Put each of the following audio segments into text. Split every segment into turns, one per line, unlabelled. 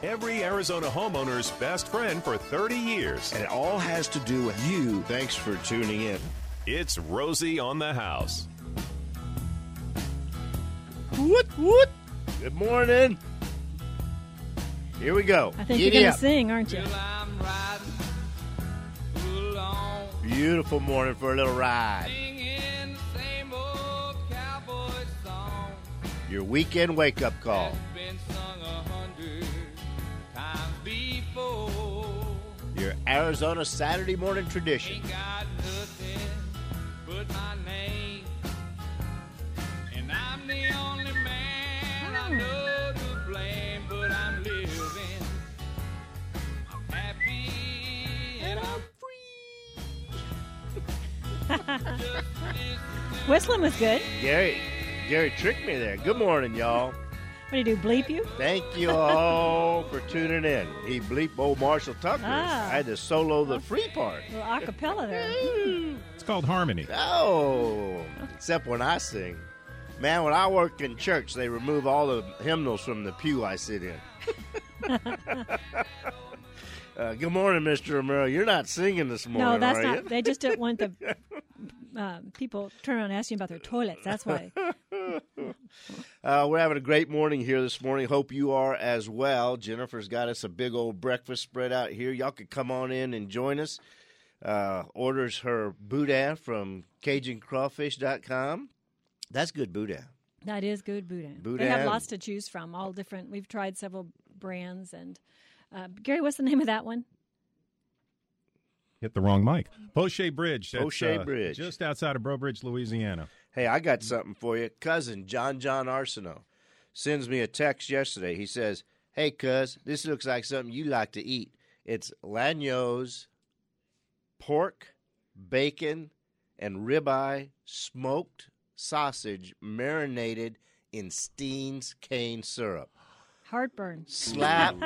every Arizona homeowner's best friend for 30 years.
And it all has to do with you. Thanks for tuning in.
It's Rosie on the House.
What? Good morning. Here we go.
I think you're going to sing, aren't you?
Beautiful morning for a little ride. Your weekend wake-up call. Your Arizona Saturday morning tradition.
Whistling was good.
Gary tricked me there. Good morning, y'all.
What do you do, bleep you?
Thank you all for tuning in. He bleeped old Marshall Tucker. I had to solo the free part.
A little acapella there.
It's called harmony.
Oh, except when I sing. Man, when I work in church, they remove all the hymnals from the pew I sit in. Good morning, Mr. Romero. You're not singing this morning,
no, that's
are
not.
you?
They just don't want the people turn around and ask you about their toilets. That's why.
We're having a great morning here this morning. Hope you are as well. Jennifer's got us a big old breakfast spread out here. Y'all could come on in and join us. Orders her boudin from CajunCrawfish.com. That's good boudin.
That is good boudin.
Boudin.
They have lots to choose from, all different. We've tried several brands. And Gary, what's the name of that one?
Hit the wrong mic. Poche Bridge. That's,
Poche Bridge.
Just outside of Breaux Bridge, Louisiana.
Hey, I got something for you. Cousin John Arsenault sends me a text yesterday. He says, hey, cuz, this looks like something you like to eat. It's Lagno's pork, bacon, and ribeye smoked sausage marinated in Steen's cane syrup.
Heartburn.
Slap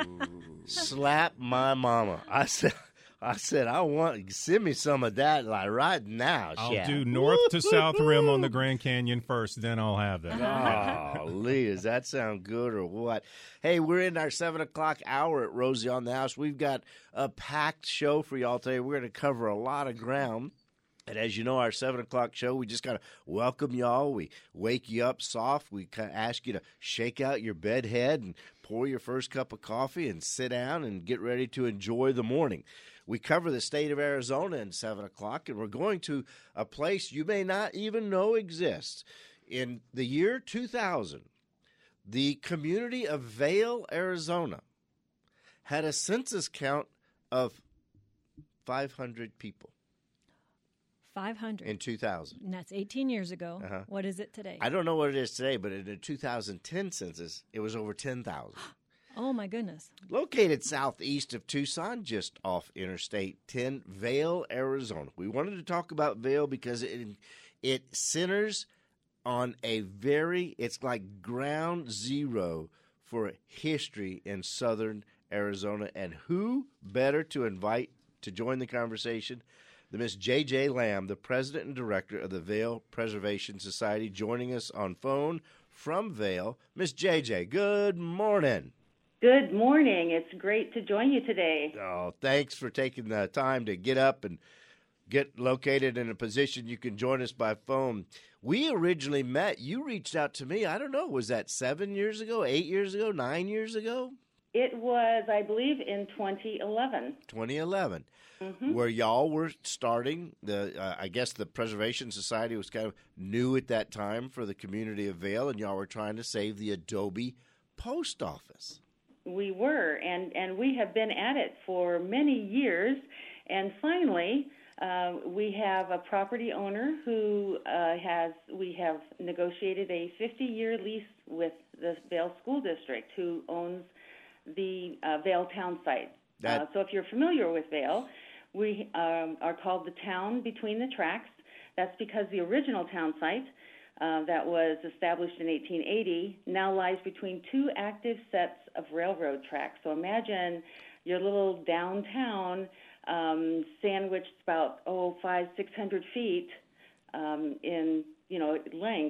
my mama. I said, send me some of that like right now,
I'll
Chef.
do north to south rim on the Grand Canyon first, then I'll have that.
Golly, does that sound good or what? Hey, we're in our 7 o'clock hour at Rosie on the House. We've got a packed show for y'all today. We're going to cover a lot of ground. And as you know, our 7 o'clock show, we just kind of welcome y'all. We wake you up soft. We kind of ask you to shake out your bed head and pour your first cup of coffee and sit down and get ready to enjoy the morning. We cover the state of Arizona in 7 o'clock, and we're going to a place you may not even know exists. In the year 2000, the community of Vail, Arizona, had a census count of 500 people.
500.
In 2000.
And that's 18 years ago.
Uh-huh.
What is it today?
I don't know what it is today, but in the 2010 census, it was over 10,000.
Oh, my goodness.
Located southeast of Tucson, just off Interstate 10, Vail, Arizona. We wanted to talk about Vail because it centers on it's like ground zero for history in southern Arizona. And who better to invite to join the conversation than Miss J.J. Lamb, the president and director of the Vail Preservation Society, joining us on phone from Vail. Miss J.J., good morning.
Good morning. It's great to join you today.
Oh, thanks for taking the time to get up and get located in a position you can join us by phone. We originally met. You reached out to me. I don't know. Was that 7 years ago, 8 years ago, 9 years ago?
It was, I believe, in 2011.
2011, where y'all were starting I guess the Preservation Society was kind of new at that time for the community of Vail, and y'all were trying to save the Adobe post office.
We were, and we have been at it for many years, and finally we have a property owner who we have negotiated a 50-year lease with the Vail School District, who owns the Vail town site. So if you're familiar with Vail, we are called the town between the tracks. That's because the original town site that was established in 1880 now lies between two active sets of railroad tracks. So imagine your little downtown sandwiched about 600 feet in length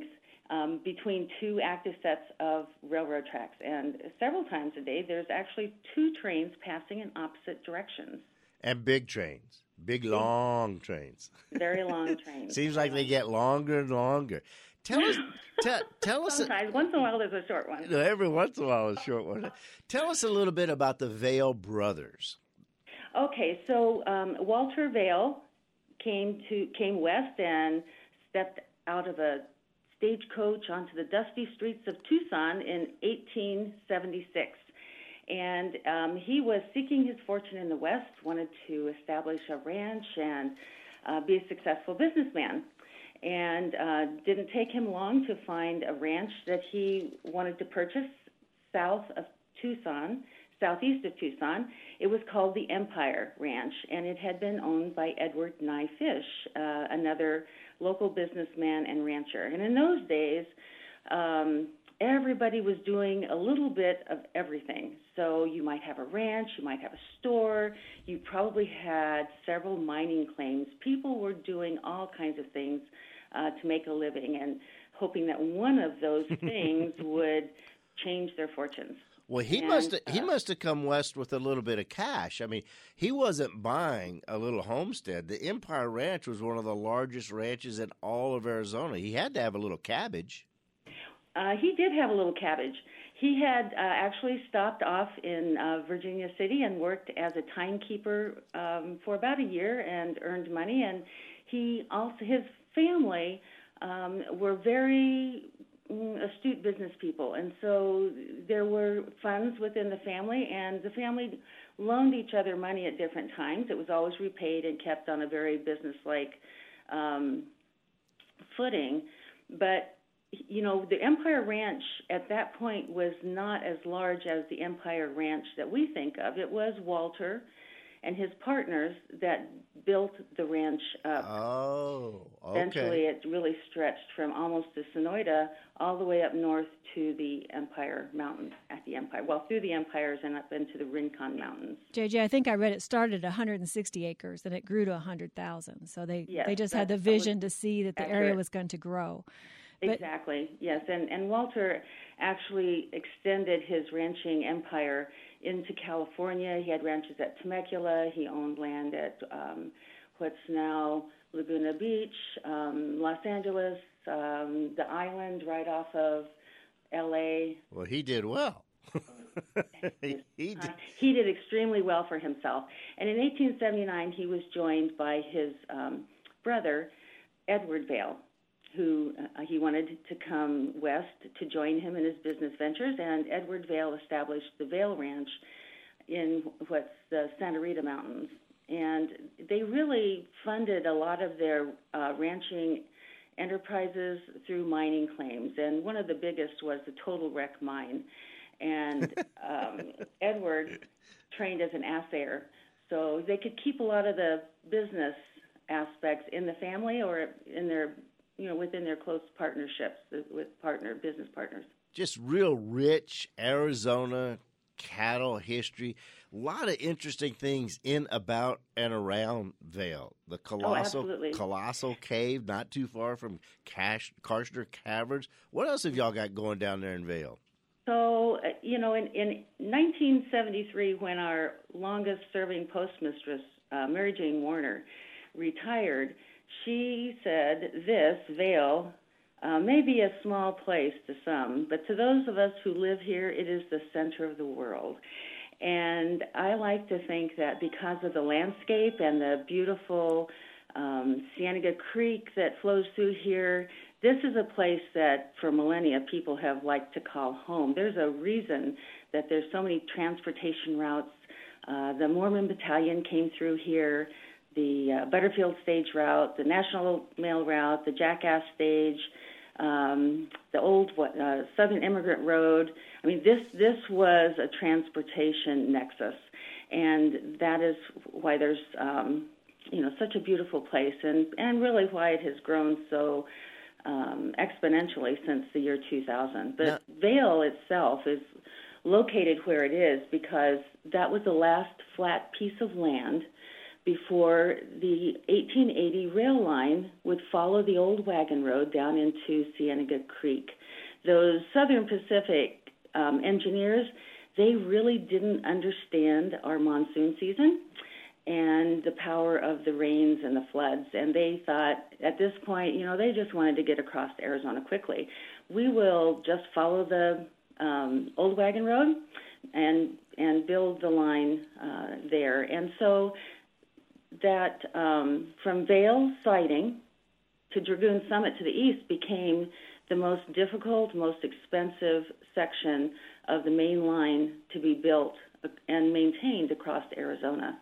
between two active sets of railroad tracks. And several times a day, there's actually two trains passing in opposite directions.
And big trains, big long trains.
Very long trains.
Seems like they get longer and longer. Tell us, tell us.
Sometimes, once in a while, there's a short one.
Every once in a while, a short one. Tell us a little bit about the Vail brothers.
Okay, so Walter Vail came west and stepped out of a stagecoach onto the dusty streets of Tucson in 1876. And he was seeking his fortune in the West, wanted to establish a ranch and be a successful businessman. And didn't take him long to find a ranch that he wanted to purchase southeast of Tucson. It was called the Empire Ranch, and it had been owned by Edward Nye Fish, another local businessman and rancher. And in those days, everybody was doing a little bit of everything. So you might have a ranch, you might have a store, you probably had several mining claims. People were doing all kinds of things to make a living and hoping that one of those things would change their fortunes.
Well, he must have come west with a little bit of cash. I mean, he wasn't buying a little homestead. The Empire Ranch was one of the largest ranches in all of Arizona. He had to have a little cabbage.
He did have a little cabbage. He had actually stopped off in Virginia City and worked as a timekeeper for about a year and earned money. And his family were very astute business people, and so there were funds within the family, and the family loaned each other money at different times. It was always repaid and kept on a very business-like footing. But, you know, the Empire Ranch at that point was not as large as the Empire Ranch that we think of. It was Walter and his partners that built the ranch up.
Oh, okay.
Eventually, it really stretched from almost to Sonoyta all the way up north to the Empire Mountains through the Empires and up into the Rincon Mountains.
JJ, I think I read it started at 160 acres and it grew to 100,000. So they just had the vision to see that the area was going to grow.
Exactly, yes. And Walter actually extended his ranching empire into California. He had ranches at Temecula. He owned land at what's now Laguna Beach, Los Angeles, the island right off of L.A.
Well, he did well. he
did extremely well for himself. And in 1879, he was joined by his brother, Edward Vail, who he wanted to come west to join him in his business ventures, and Edward Vail established the Vail Ranch in what's the Santa Rita Mountains. And they really funded a lot of their ranching enterprises through mining claims, and one of the biggest was the Total Wreck Mine. And Edward trained as an assayer, so they could keep a lot of the business aspects in the family or in their within their close partnerships with business partners.
Just real rich Arizona cattle history. A lot of interesting things in, about, and around Vail. The colossal cave, not too far from Karstner Caverns. What else have y'all got going down there in Vail?
So, in 1973, when our longest-serving postmistress, Mary Jane Warner, retired, she said Vail, may be a small place to some, but to those of us who live here, it is the center of the world. And I like to think that because of the landscape and the beautiful Cienega Creek that flows through here, this is a place that for millennia people have liked to call home. There's a reason that there's so many transportation routes. The Mormon Battalion came through here, the Butterfield Stage route, the National Mail route, the Jackass Stage, the old Southern Immigrant Road. I mean, this was a transportation nexus, and that is why there's such a beautiful place, and really why it has grown so exponentially since the year 2000. But Vail itself is located where it is because that was the last flat piece of land before the 1880 rail line would follow the old wagon road down into Cienega Creek. Those Southern Pacific engineers, they really didn't understand our monsoon season and the power of the rains and the floods. And they thought at this point, they just wanted to get across to Arizona quickly. We will just follow the old wagon road and build the line there. And so that from Vail Siding to Dragoon Summit to the east became the most difficult, most expensive section of the main line to be built and maintained across Arizona.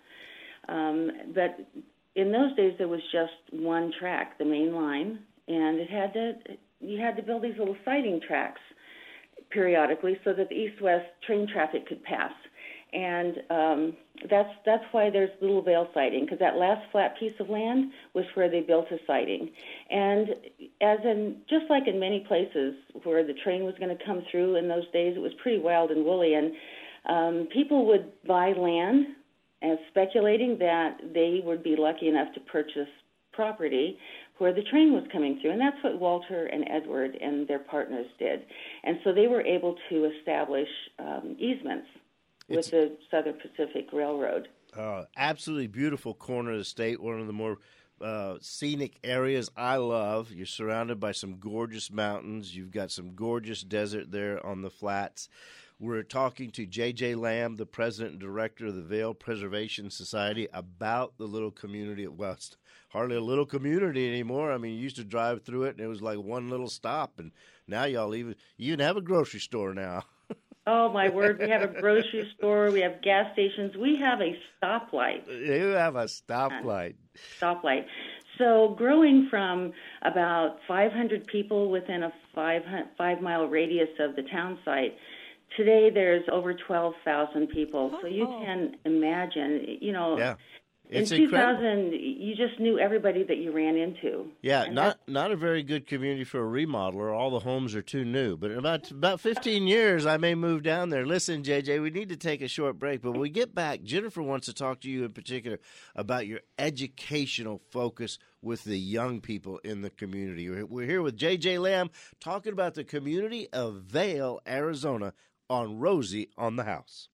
But in those days, there was just one track, the main line, and you had to build these little siding tracks periodically so that the east-west train traffic could pass. And that's why there's Little Vail siding, because that last flat piece of land was where they built a siding. And just like in many places where the train was going to come through in those days, it was pretty wild and woolly. And people would buy land and speculating that they would be lucky enough to purchase property where the train was coming through. And that's what Walter and Edward and their partners did. And so they were able to establish easements with the Southern Pacific Railroad.
Absolutely beautiful corner of the state, one of the more scenic areas I love. You're surrounded by some gorgeous mountains. You've got some gorgeous desert there on the flats. We're talking to J.J. Lamb, the president and director of the Vail Preservation Society, about the little community. Well, it's hardly a little community anymore. I mean, you used to drive through it, and it was like one little stop, and now y'all even have a grocery store now.
Oh, my word. We have a grocery store. We have gas stations. We have a stoplight.
You have a stoplight.
Stoplight. So growing from about 500 people within a 5-mile radius of the town site, today there's over 12,000 people. So you can imagine,
Yeah. It's
in 2000,
incredible.
you just knew everybody that you ran into.
Yeah, not a very good community for a remodeler. All the homes are too new. But in about 15 years, I may move down there. Listen, JJ, we need to take a short break. But when we get back, Jennifer wants to talk to you in particular about your educational focus with the young people in the community. We're here with JJ Lamb talking about the community of Vail, Arizona, on Rosie on the House.